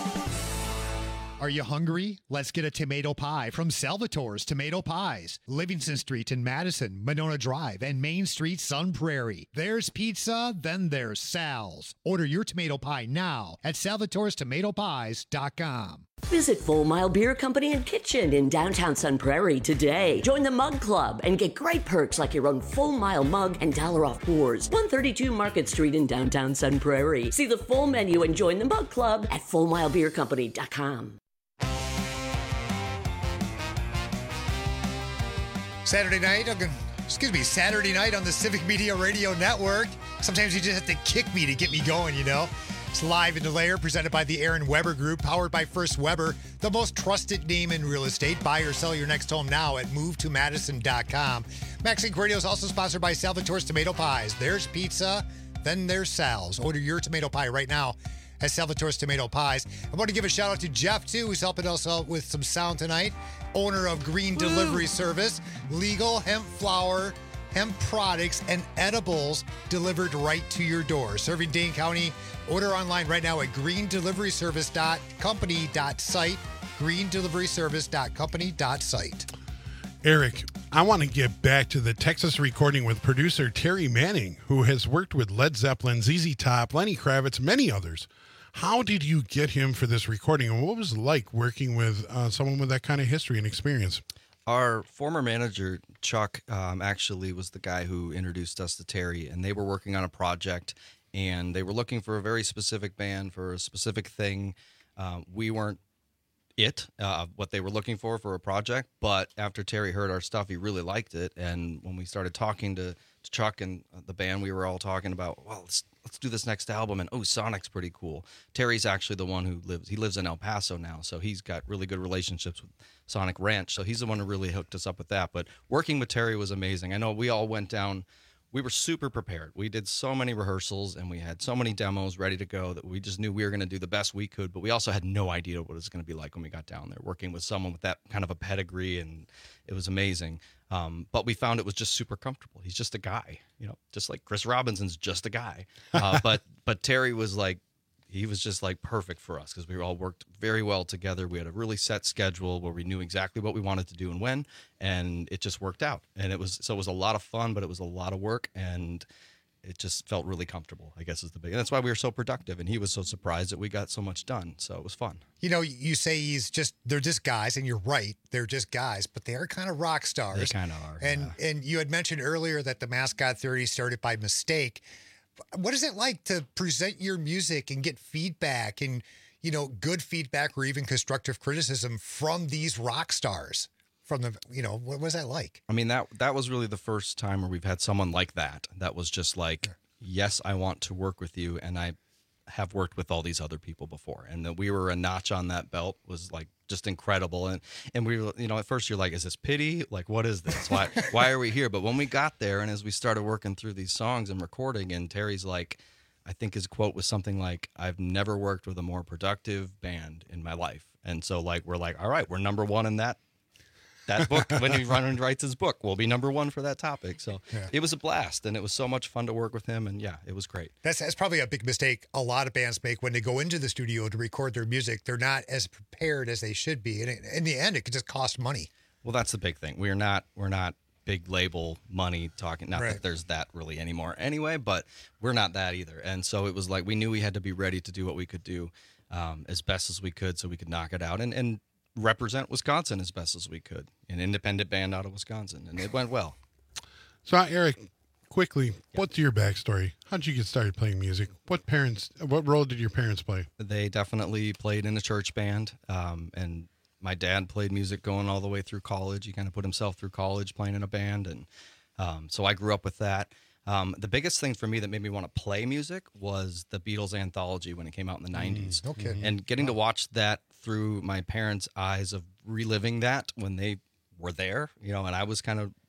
[SPEAKER 8] Are you hungry? Let's get a tomato pie from Salvatore's Tomato Pies. Livingston Street in Madison, Monona Drive, and Main Street, Sun Prairie. There's pizza, then there's Sal's. Order your tomato pie now at salvatorestomatopies.com.
[SPEAKER 17] Visit Full Mile Beer Company and Kitchen in downtown Sun Prairie today. Join the Mug Club and get great perks like your own Full Mile mug and $1 off pours. 132 Market Street in downtown Sun Prairie. See the full menu and join the Mug Club at fullmilebeercompany.com.
[SPEAKER 8] Saturday night on the Civic Media Radio Network. Sometimes you just have to kick me to get me going, you know. It's live in the lair, presented by the Aaron Weber Group, powered by First Weber, the most trusted name in real estate. Buy or sell your next home now at movetomadison.com. Max Inc. Radio is also sponsored by Salvatore's Tomato Pies. There's pizza, then there's Sal's. Order your tomato pie right now at Salvatore's Tomato Pies. I want to give a shout out to Jeff, too, who's helping us out with some sound tonight. Owner of Green Delivery Service, legal hemp flour, hemp products, and edibles delivered right to your door. Serving Dane County. Order online right now at greendeliveryservice.company.site. greendeliveryservice.company.site.
[SPEAKER 9] Eric, I want to get back to the Texas recording with producer Terry Manning, who has worked with Led Zeppelin, ZZ Top, Lenny Kravitz, many others. How did you get him for this recording, and what was it like working with someone with that kind of history and experience?
[SPEAKER 10] Our former manager, Chuck, actually was the guy who introduced us to Terry, and they were working on a project, and they were looking for a very specific band for a specific thing. We weren't what they were looking for a project, but after Terry heard our stuff, he really liked it, and when we started talking to Chuck and the band, we were all talking about, well, let's do this next album, and Sonic's pretty cool. Terry's actually the one who lives in El Paso now, so he's got really good relationships with Sonic Ranch, so he's the one who really hooked us up with that. But working with Terry was amazing. I know we all went down, we were super prepared. We did so many rehearsals, and we had so many demos ready to go that we just knew we were going to do the best we could, but we also had no idea what it was going to be like when we got down there, working with someone with that kind of a pedigree, and it was amazing. But we found it was just super comfortable. He's just a guy, just like Chris Robinson's just a guy. But Terry was like, he was just like perfect for us because we all worked very well together. We had a really set schedule where we knew exactly what we wanted to do and when, and it just worked out. And it was a lot of fun, but it was a lot of work, and it just felt really comfortable, I guess is the big. And that's why we were so productive, and he was so surprised that we got so much done. So it was fun.
[SPEAKER 8] You say they're just guys, and you're right, they're just guys, but they are kind of rock stars.
[SPEAKER 10] They kind of are.
[SPEAKER 8] And you had mentioned earlier that the Mascot Theory started by mistake. What is it like to present your music and get feedback and, good feedback or even constructive criticism from these rock stars? From the, what was that like?
[SPEAKER 10] I mean, that was really the first time where we've had someone like that was just like, yes, I want to work with you. And I have worked with all these other people before, and that we were a notch on that belt was like just incredible. And we were, at first you're like, is this pity? Like, what is this? Why are we here? But when we got there, and as we started working through these songs and recording, and Terry's like, I think his quote was something like, I've never worked with a more productive band in my life. And so like, we're like, all right, we're number one in that book. When he writes his book, we'll be number one for that topic. So It was a blast, and it was so much fun to work with him. And yeah, it was great.
[SPEAKER 8] That's probably a big mistake a lot of bands make when they go into the studio to record their music. They're not as prepared as they should be. And in the end, it could just cost money.
[SPEAKER 10] Well, that's the big thing. We're not big label money talking. Not
[SPEAKER 8] Right.
[SPEAKER 10] that there's that really anymore anyway, but we're not that either. And so it was like, we knew we had to be ready to do what we could do as best as we could so we could knock it out. And represent Wisconsin as best as we could, an independent band out of Wisconsin, and it went well.
[SPEAKER 9] So, Eric, quickly, what's your backstory? How'd you get started playing music? What role did your parents play?
[SPEAKER 10] They definitely played in a church band, and my dad played music going all the way through college. He kind of put himself through college playing in a band, and so I grew up with that. The biggest thing for me that made me want to play music was the Beatles anthology when it came out in the 90s.
[SPEAKER 8] Okay.
[SPEAKER 10] And getting to watch that through my parents' eyes of reliving that when they were there, and I was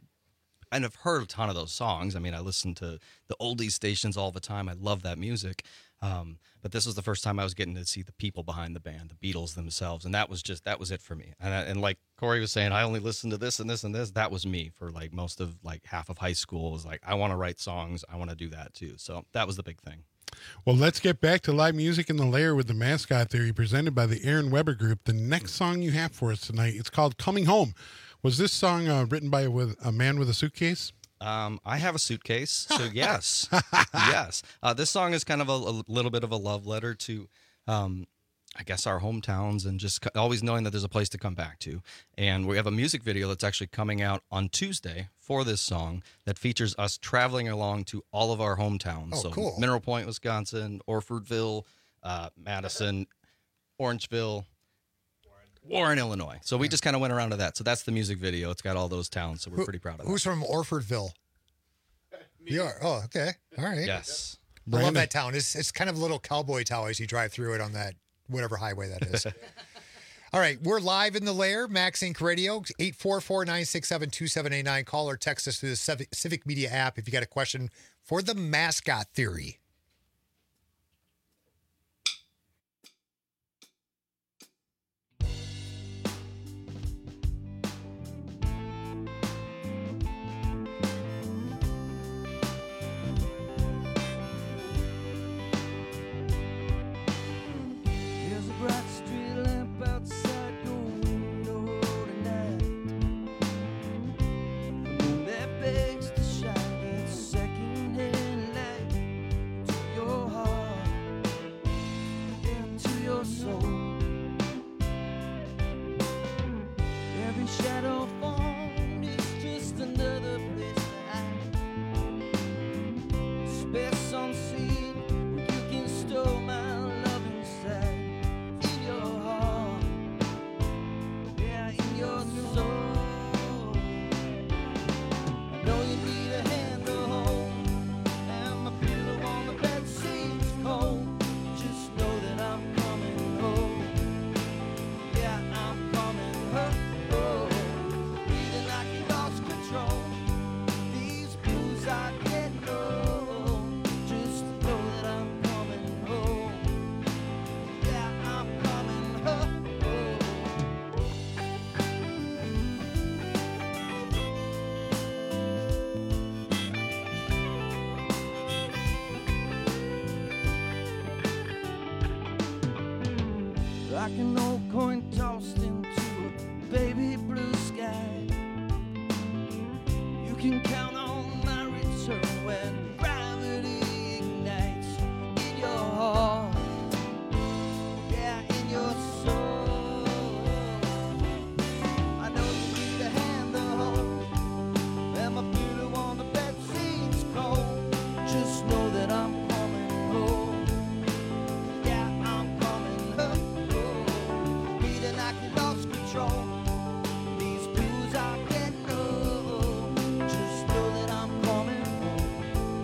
[SPEAKER 10] I've heard a ton of those songs. I mean, I listened to the oldies stations all the time. I love that music. But this was the first time I was getting to see the people behind the band, the Beatles themselves. And that was it for me. And like Corey was saying, I only listened to this and this and this. That was me for like most of like half of high school. It was like, I want to write songs. I want to do that too. So that was the big thing.
[SPEAKER 9] Well, let's get back to live music in the Lair with the Mascot Theory presented by the Aaron Weber Group. The next song you have for us tonight, it's called Coming Home. Was this song written by a man with a suitcase?
[SPEAKER 10] I have a suitcase, so yes. Yes. This song is kind of a little bit of a love letter to, I guess, our hometowns and just always knowing that there's a place to come back to. And we have a music video that's actually coming out on Tuesday for this song that features us traveling along to all of our hometowns.
[SPEAKER 8] Oh,
[SPEAKER 10] so
[SPEAKER 8] cool.
[SPEAKER 10] Mineral Point, Wisconsin, Orfordville, Madison, Orangeville, Warren, Illinois. So we just kind of went around to that. So that's the music video. It's got all those towns, so we're pretty proud of that.
[SPEAKER 8] Who's from Orfordville? You are? Oh, okay. All right.
[SPEAKER 10] Yes.
[SPEAKER 8] I love that town. It's kind of a little cowboy town as you drive through it on that whatever highway that is. All right. We're live in the Lair, Max Inc. Radio, 844-967-2789. Call or text us through the Civic Media app if you got a question for the Mascot Theory.
[SPEAKER 12] There's a bright street lamp outside your window tonight. The moon that begs to shine its second-hand light to your heart and to your soul. Every shadow formed is just another place to hide. Space unseen, you can store my love inside. In your heart, yeah, in your soul. I know you need a hand to hold, and my pillow on the bed seems cold. Just know that I'm coming home. Yeah, I'm coming home. Feeling like you lost control. These blues I can't know. Just know that I'm coming home. Yeah, I'm coming home. Like an old coin tossed into a baby blue sky. You can count on my return when gravity ignites in your heart. Yeah, in your soul. I know you need a hand to hold, and my pillow on the bed seems cold. Just know that I'm coming home. Yeah, I'm coming home. Feeling like you lost control. These blues I can't know. Just know that I'm coming home.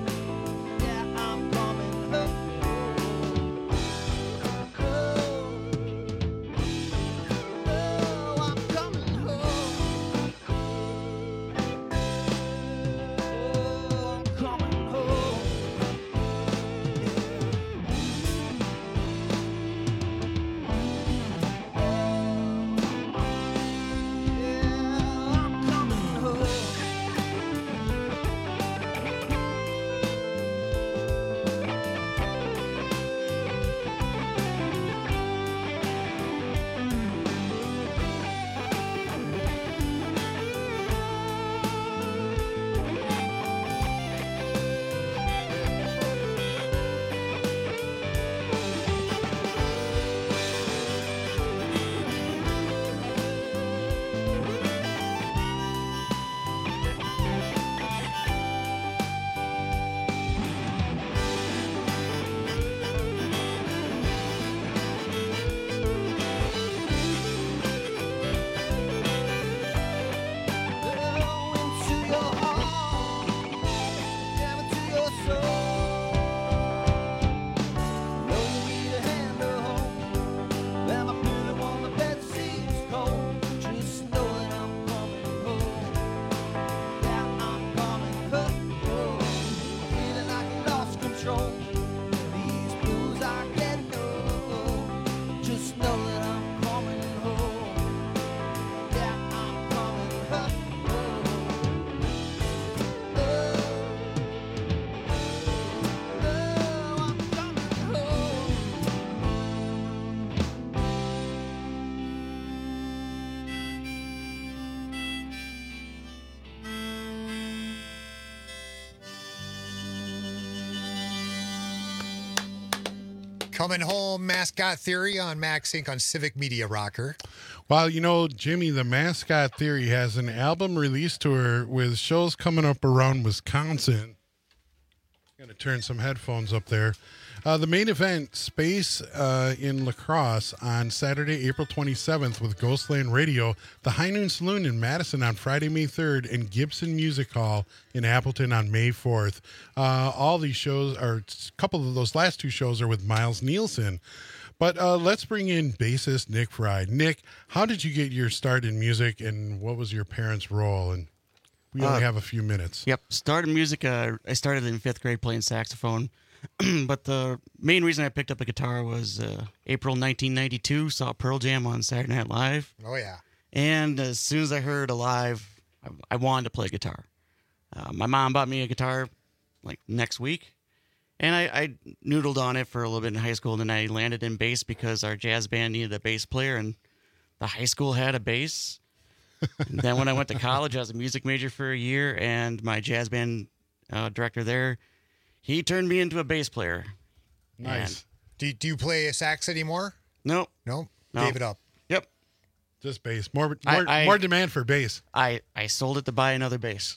[SPEAKER 8] Coming home, Mascot Theory on Max Inc. on Civic Media Rocker.
[SPEAKER 9] Well, you know, Jimmy, the Mascot Theory has an album release tour with shows coming up around Wisconsin. Going to turn some headphones up there. The main event, Space in La Crosse on Saturday, April 27th with Ghostland Radio, the High Noon Saloon in Madison on Friday, May 3rd, and Gibson Music Hall in Appleton on May 4th. All these shows, or a couple of those last two shows, are with Miles Nielsen. But let's bring in bassist Nick Fry. Nick, how did you get your start in music, and what was your parents' role? And we only have a few minutes.
[SPEAKER 18] Yep, started music. I started in 5th grade playing saxophone. But the main reason I picked up a guitar was April 1992, saw Pearl Jam on Saturday Night Live.
[SPEAKER 8] Oh, yeah.
[SPEAKER 18] And as soon as I heard Alive, I wanted to play guitar. My mom bought me a guitar like next week, and I noodled on it for a little bit in high school, and then I landed in bass because our jazz band needed a bass player, and the high school had a bass. And then when I went to college, I was a music major for a year, and my jazz band director there, he turned me into a bass player.
[SPEAKER 8] Nice. Do you play a sax anymore?
[SPEAKER 18] Nope.
[SPEAKER 8] No?
[SPEAKER 18] No.
[SPEAKER 8] Gave it up.
[SPEAKER 18] Yep.
[SPEAKER 9] Just bass. More demand for bass.
[SPEAKER 18] I sold it to buy another bass.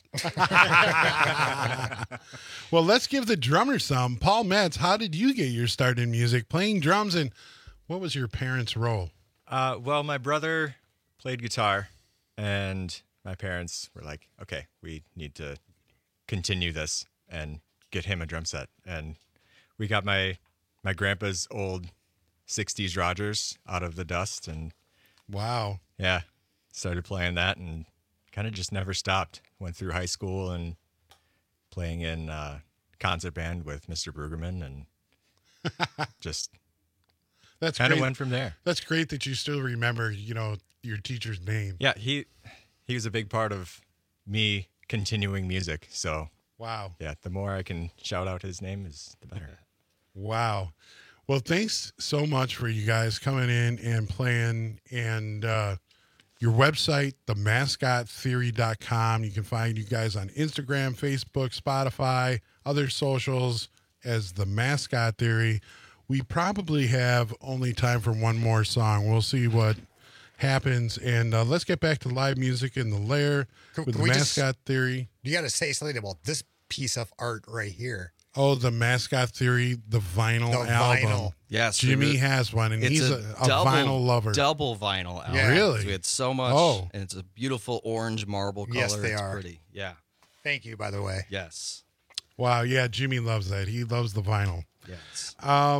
[SPEAKER 9] Well, let's give the drummer some. Paul Metz, how did you get your start in music, playing drums, and what was your parents' role?
[SPEAKER 19] Well, my brother played guitar, and my parents were like, okay, we need to continue this and get him a drum set. And we got my grandpa's old 60s Rogers out of the dust, and
[SPEAKER 9] wow.
[SPEAKER 19] Yeah, started playing that and kind of just never stopped. Went through high school and playing in concert band with Mr. Brueggemann, and just
[SPEAKER 9] That's
[SPEAKER 19] kind of
[SPEAKER 9] great.
[SPEAKER 19] went from there.
[SPEAKER 9] That's great that you still remember, your teacher's name.
[SPEAKER 19] Yeah, he was a big part of me continuing music. So
[SPEAKER 9] wow.
[SPEAKER 19] Yeah, the more I can shout out his name is the better.
[SPEAKER 9] Wow. Well, thanks so much for you guys coming in and playing. And your website, themascottheory.com. You can find you guys on Instagram, Facebook, Spotify, other socials as The Mascot Theory. We probably have only time for one more song. We'll see what happens. And let's get back to live music in the Lair with The Mascot Theory.
[SPEAKER 8] You got to say something about this piece of art right here.
[SPEAKER 9] Oh, The Mascot Theory, the vinyl album.
[SPEAKER 8] Vinyl.
[SPEAKER 10] Yes.
[SPEAKER 9] Jimmy has one, and he's a vinyl lover.
[SPEAKER 10] Double vinyl album.
[SPEAKER 9] Yeah. Really?
[SPEAKER 10] We had so much.
[SPEAKER 9] Oh.
[SPEAKER 10] And it's a beautiful orange marble color.
[SPEAKER 8] Yes, they
[SPEAKER 10] it's
[SPEAKER 8] are.
[SPEAKER 10] pretty. Yeah.
[SPEAKER 8] Thank you, by the way.
[SPEAKER 10] Yes.
[SPEAKER 9] Wow, yeah, Jimmy loves that. He loves the vinyl.
[SPEAKER 10] Yes.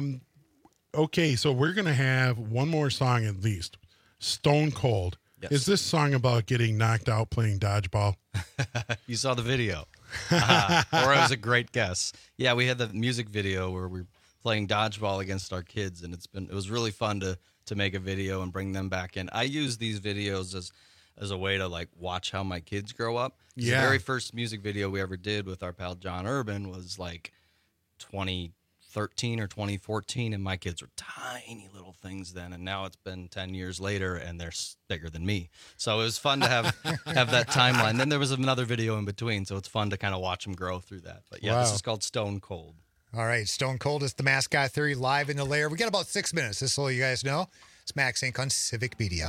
[SPEAKER 9] Okay, so we're going to have one more song at least. Stone Cold.
[SPEAKER 10] Yes.
[SPEAKER 9] Is this song about getting knocked out playing dodgeball?
[SPEAKER 10] You saw the video. Or it was a great guess. Yeah, we had the music video where we were playing dodgeball against our kids, and it was really fun to make a video and bring them back in. I use these videos as a way to like watch how my kids grow up.
[SPEAKER 9] Yeah.
[SPEAKER 10] The very first music video we ever did with our pal John Urban was like 2013 or 2014, and my kids were tiny little things then, and now it's been 10 years later and they're bigger than me. So it was fun to have that timeline. Then there was another video in between, so it's fun to kind of watch them grow through that. But yeah,
[SPEAKER 8] Wow.
[SPEAKER 10] This is called Stone Cold.
[SPEAKER 8] All right, Stone Cold is The Mascot Theory live in the Lair. We got about 6 minutes, just so you guys know. It's Max Inc. on Civic Media.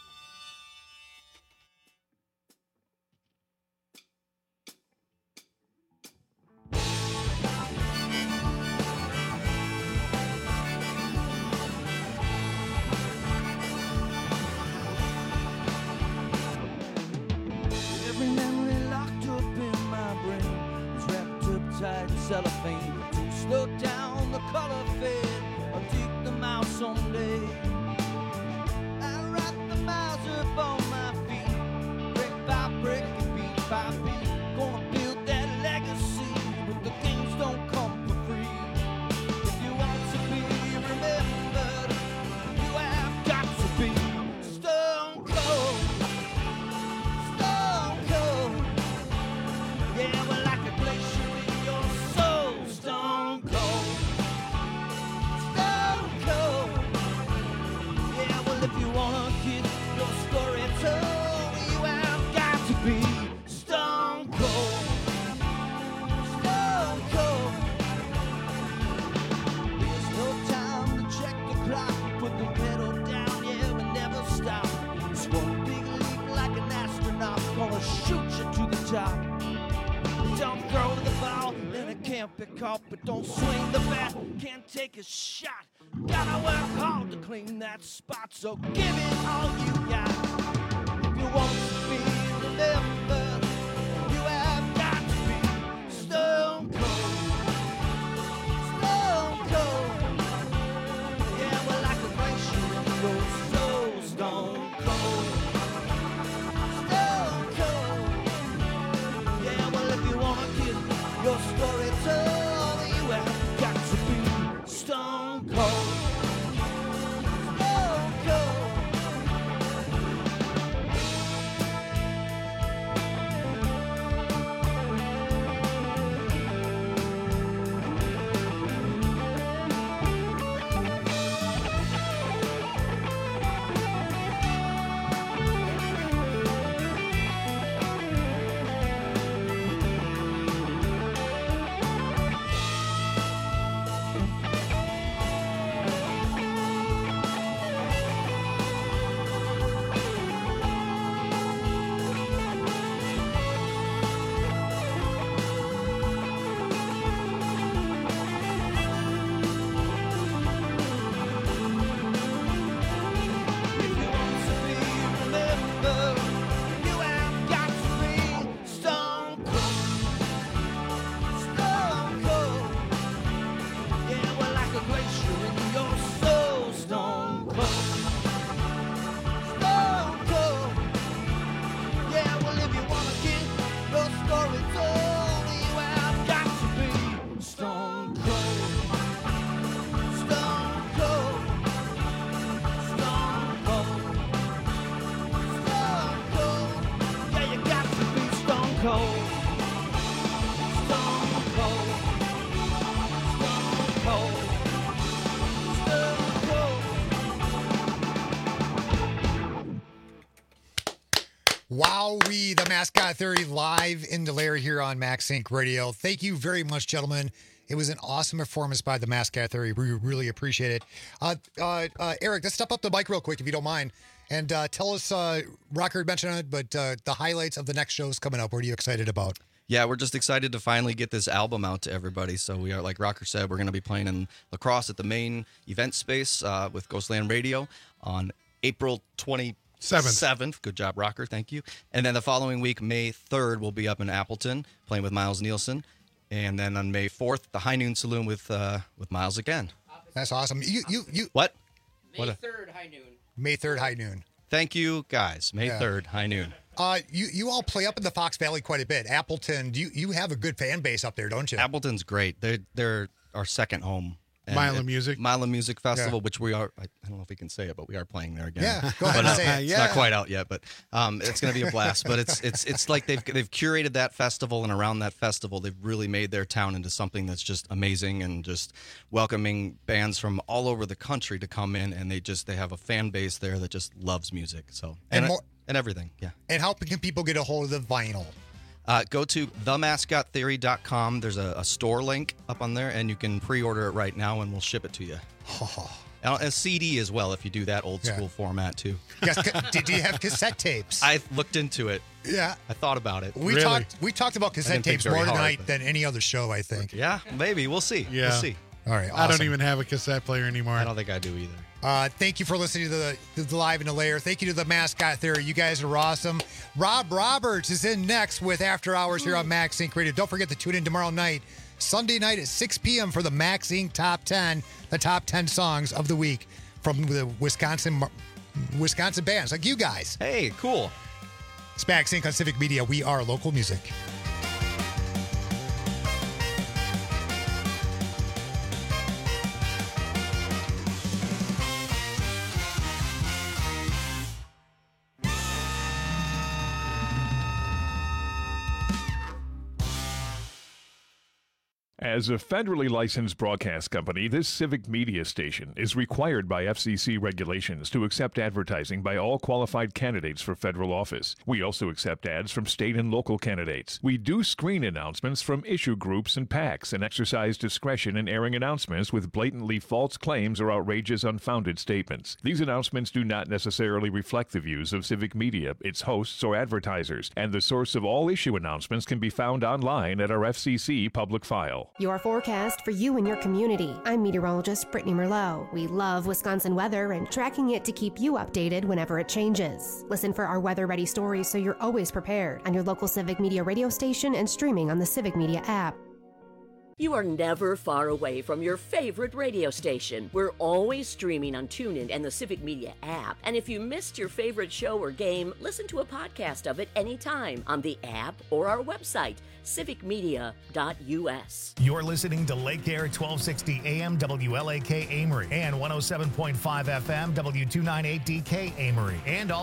[SPEAKER 12] Every memory locked up in my brain is wrapped up tight in cellophane. Too slow down, the color fade. I'll take them out someday. I write the miles up on my feet, brick by brick and beat by beat. Gonna build that legacy, but the games don't come for free. If you want to be remembered, you have got to be stone cold. Stone cold. Yeah, we're like a glacier in your soul. Stone cold. Stone cold. pick up, but don't swing the bat. Can't take a shot. Gotta work hard to clean that spot. So give it all you got. If you want to be remembered, you have got to be stone cold. Stone cold. Yeah, well, like a glacier, it goes so stone cold. Stone cold. Yeah, well, if you want to get your story told, you have got to be stone cold. Stone cold.
[SPEAKER 8] Wowee, the Mascot Theory live in the lair here on Max Inc. Radio. Thank you very much, gentlemen. It was an awesome performance by the Mascot Theory. We really appreciate it. Eric, let's step up the mic real quick if you don't mind. And tell us, Rocker mentioned it, but the highlights of the next shows coming up. What are you excited about?
[SPEAKER 10] Yeah, we're just excited to finally get this album out to everybody. So we are, like Rocker said, we're going to be playing in La Crosse at the main event space with Ghostland Radio on April 27th. Good job, Rocker. Thank you. And then the following week, May 3rd, we'll be up in Appleton playing with Miles Nielsen. And then on May 4th, the High Noon Saloon with Miles again.
[SPEAKER 8] That's awesome. You
[SPEAKER 10] What?
[SPEAKER 11] May 3rd, high noon.
[SPEAKER 8] May 3rd, high noon.
[SPEAKER 10] Thank you, guys. May 3rd, high noon.
[SPEAKER 8] You all play up in the Fox Valley quite a bit. Appleton, you have a good fan base up there, don't you?
[SPEAKER 10] Appleton's great. They're our second home.
[SPEAKER 9] Mila
[SPEAKER 10] Music Festival, which we are, I don't know if we can say it, but we are playing there again.
[SPEAKER 8] Yeah, go ahead and say it.
[SPEAKER 10] It's not quite out yet, but it's going to be a blast. But it's like they've curated that festival, and around that festival, they've really made their town into something that's just amazing, and just welcoming bands from all over the country to come in, and they have a fan base there that just loves music. So and everything, yeah.
[SPEAKER 8] And how can people get a hold of the vinyl?
[SPEAKER 10] Go to themascottheory.com. There's a store link up on there, and you can pre-order it right now, and we'll ship it to you. And a CD as well, if you do that old school format, too.
[SPEAKER 8] Yes, did you have cassette tapes?
[SPEAKER 10] I looked into it.
[SPEAKER 8] Yeah.
[SPEAKER 10] I thought about it.
[SPEAKER 8] We talked about cassette tapes more tonight than any other show, I think.
[SPEAKER 10] Yeah, maybe. We'll see.
[SPEAKER 9] Yeah.
[SPEAKER 10] We'll see.
[SPEAKER 8] All right, awesome.
[SPEAKER 9] I don't even have a cassette player anymore.
[SPEAKER 10] I don't think I do either.
[SPEAKER 8] Thank you for listening to the Live in the Lair. Thank you to the Mascot Theory. You guys are awesome. Rob Roberts is in next with After Hours here on Max Inc. Radio. Don't forget to tune in tomorrow night, Sunday night at 6 p.m. for the Max Inc. Top 10, the top 10 songs of the week from the Wisconsin bands like you guys.
[SPEAKER 10] Hey, cool.
[SPEAKER 8] It's Max Inc. on Civic Media. We are local music.
[SPEAKER 20] As a federally licensed broadcast company, this civic media station is required by FCC regulations to accept advertising by all qualified candidates for federal office. We also accept ads from state and local candidates. We do screen announcements from issue groups and PACs and exercise discretion in airing announcements with blatantly false claims or outrageous, unfounded statements. These announcements do not necessarily reflect the views of civic media, its hosts, or advertisers, and the source of all issue announcements can be found online at our FCC public file.
[SPEAKER 21] Your forecast for you and your community. I'm meteorologist Brittany Merlot. We love Wisconsin weather and tracking it to keep you updated whenever it changes. Listen for our weather-ready stories so you're always prepared on your local Civic Media radio station and streaming on the Civic Media app.
[SPEAKER 17] You are never far away from your favorite radio station. We're always streaming on TuneIn and the Civic Media app. And if you missed your favorite show or game, listen to a podcast of it anytime on the app or our website, civicmedia.us.
[SPEAKER 1] You're listening to Lake Air 1260 AM WLAK Amory and 107.5 FM W298DK Amory and all